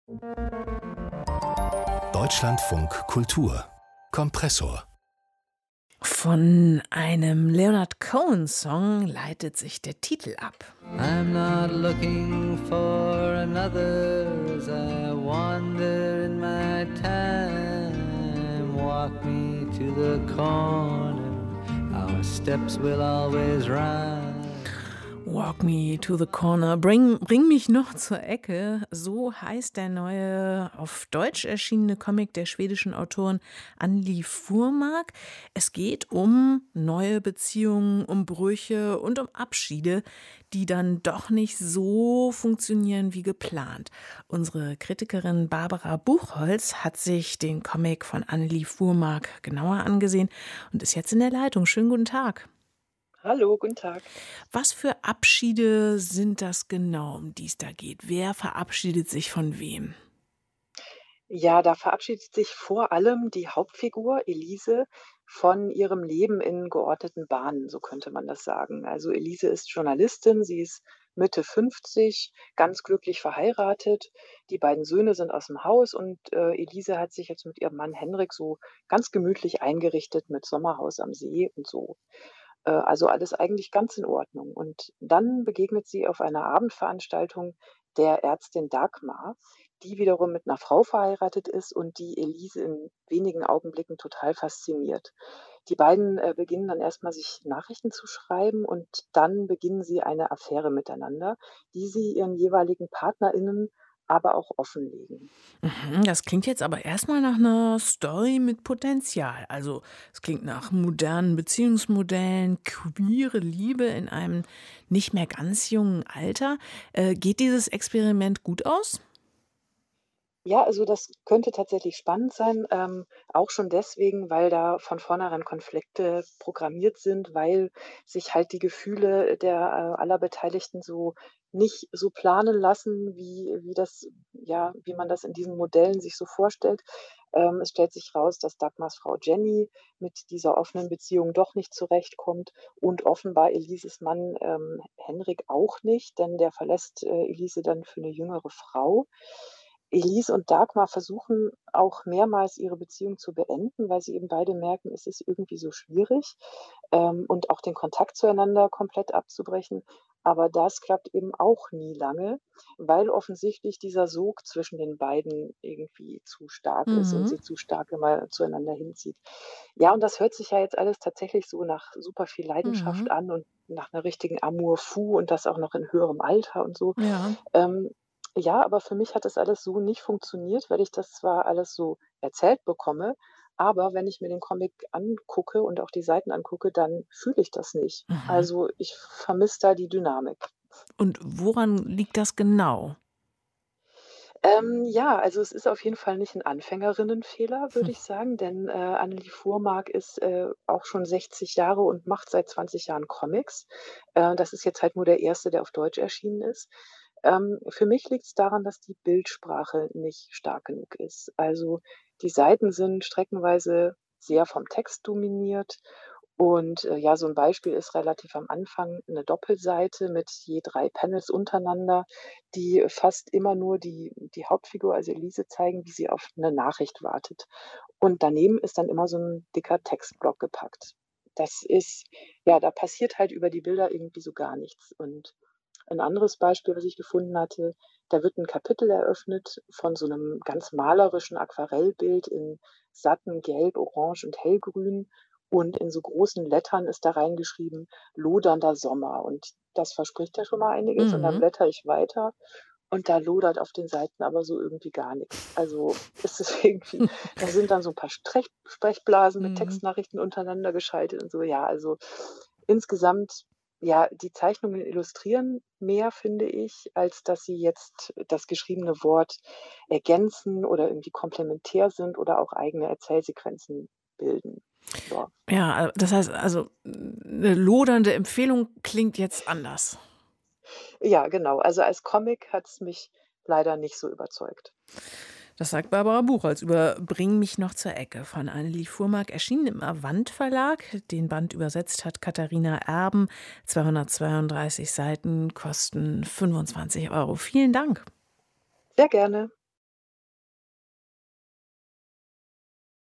Deutschlandfunk Kultur Kompressor. Von einem Leonard Cohen-Song leitet sich der Titel ab. I'm not looking for another as I wander in my time. Walk me to the corner, our steps will always rhyme. Walk me to the corner, bring mich noch zur Ecke. So heißt der neue, auf Deutsch erschienene Comic der schwedischen Autorin Anneli Furmark. Es geht um neue Beziehungen, um Brüche und um Abschiede, die dann doch nicht so funktionieren wie geplant. Unsere Kritikerin Barbara Buchholz hat sich den Comic von Anneli Furmark genauer angesehen und ist jetzt in der Leitung. Schönen guten Tag. Hallo, guten Tag. Was für Abschiede sind das genau, um die es da geht? Wer verabschiedet sich von wem? Ja, da verabschiedet sich vor allem die Hauptfigur Elise von ihrem Leben in geordneten Bahnen, so könnte man das sagen. Also Elise ist Journalistin, sie ist Mitte 50, ganz glücklich verheiratet. Die beiden Söhne sind aus dem Haus und Elise hat sich jetzt mit ihrem Mann Henrik so ganz gemütlich eingerichtet mit Sommerhaus am See und so. Also alles eigentlich ganz in Ordnung. Und dann begegnet sie auf einer Abendveranstaltung der Ärztin Dagmar, die wiederum mit einer Frau verheiratet ist und die Elise in wenigen Augenblicken total fasziniert. Die beiden, beginnen dann erst mal, sich Nachrichten zu schreiben und dann beginnen sie eine Affäre miteinander, die sie ihren jeweiligen PartnerInnen aber auch offenlegen. Das klingt jetzt aber erstmal nach einer Story mit Potenzial. Also es klingt nach modernen Beziehungsmodellen, queere Liebe in einem nicht mehr ganz jungen Alter. Geht dieses Experiment gut aus? Ja, also das könnte tatsächlich spannend sein, auch schon deswegen, weil da von vornherein Konflikte programmiert sind, weil sich halt die Gefühle der, aller Beteiligten so nicht so planen lassen, wie das ja, wie man das in diesen Modellen sich so vorstellt. Es stellt sich raus, dass Dagmars Frau Jenny mit dieser offenen Beziehung doch nicht zurechtkommt und offenbar Elises Mann, Henrik auch nicht, denn der verlässt, Elise dann für eine jüngere Frau. Elise und Dagmar versuchen auch mehrmals, ihre Beziehung zu beenden, weil sie eben beide merken, es ist irgendwie so schwierig, und auch den Kontakt zueinander komplett abzubrechen. Aber das klappt eben auch nie lange, weil offensichtlich dieser Sog zwischen den beiden irgendwie zu stark ist und Mhm. sie zu stark immer zueinander hinzieht. Ja, und das hört sich ja jetzt alles tatsächlich so nach super viel Leidenschaft Mhm. an und nach einer richtigen Amour fou und das auch noch in höherem Alter und so. Ja. Ähm, ja, aber für mich hat das alles so nicht funktioniert, weil ich das zwar alles so erzählt bekomme, aber wenn ich mir den Comic angucke und auch die Seiten angucke, dann fühle ich das nicht. Mhm. Also, ich vermisse da die Dynamik. Und woran liegt das genau? Ja, also es ist auf jeden Fall nicht ein Anfängerinnenfehler, würde ich sagen, denn, Annelie Fuhrmark ist, auch schon 60 Jahre und macht seit 20 Jahren Comics. Das ist jetzt halt nur der erste, der auf Deutsch erschienen ist. Für mich liegt es daran, dass die Bildsprache nicht stark genug ist. Also, die Seiten sind streckenweise sehr vom Text dominiert und, ja, so ein Beispiel ist relativ am Anfang eine Doppelseite mit je 3 Panels untereinander, die fast immer nur die Hauptfigur, also Elise, zeigen, wie sie auf eine Nachricht wartet. Und daneben ist dann immer so ein dicker Textblock gepackt. Das ist ja, da passiert halt über die Bilder irgendwie so gar nichts. Und ein anderes Beispiel, was ich gefunden hatte, da wird ein Kapitel eröffnet von so einem ganz malerischen Aquarellbild in satten Gelb, Orange und Hellgrün und in so großen Lettern ist da reingeschrieben: „Lodernder Sommer“, und das verspricht ja schon mal einiges und dann Mhm. blättere ich weiter und da lodert auf den Seiten aber so irgendwie gar nix. Also, es ist irgendwie, da sind dann so 'n paar Sprechblasen mit Mhm. Textnachrichten untereinander geschaltet und so. Ja, also, insgesamt, ja, die Zeichnungen illustrieren mehr, finde ich, als dass sie jetzt das geschriebene Wort ergänzen oder irgendwie komplementär sind oder auch eigene Erzählsequenzen bilden. Ja. Ja, das heißt also, 'ne lodernde Empfehlung klingt jetzt anders. Ja, genau. Also, als Comic hat's mich leider nicht so überzeugt. Das sagt Barbara Buchholz über „Bring mich noch zur Ecke“ von Annelie Furmark, erschienen im Avant Verlag. Den Band übersetzt hat Katharina Erben. 232 Seiten, kosten 25 Euro. Vielen Dank. Sehr gerne.